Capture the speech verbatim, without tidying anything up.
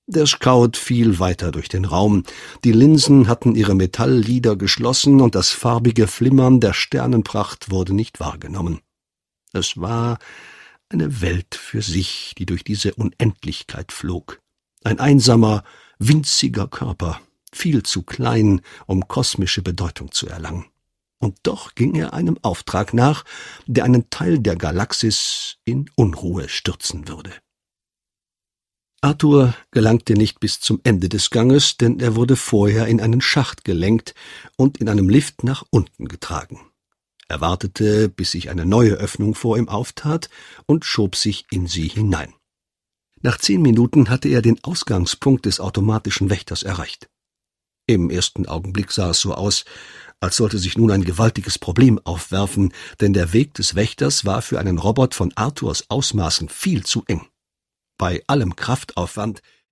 Der Scout fiel weiter durch den Raum. Die Linsen hatten ihre Metalllider geschlossen und das farbige Flimmern der Sternenpracht wurde nicht wahrgenommen. Es war eine Welt für sich, die durch diese Unendlichkeit flog. Ein einsamer, winziger Körper, viel zu klein, um kosmische Bedeutung zu erlangen. Und doch ging er einem Auftrag nach, der einen Teil der Galaxis in Unruhe stürzen würde. Arthur gelangte nicht bis zum Ende des Ganges, denn er wurde vorher in einen Schacht gelenkt und in einem Lift nach unten getragen. Er wartete, bis sich eine neue Öffnung vor ihm auftat und schob sich in sie hinein. Nach zehn Minuten hatte er den Ausgangspunkt des automatischen Wächters erreicht. Im ersten Augenblick sah es so aus, als sollte sich nun ein gewaltiges Problem aufwerfen, denn der Weg des Wächters war für einen Robot von Arthurs Ausmaßen viel zu eng. Bei allem Kraftaufwand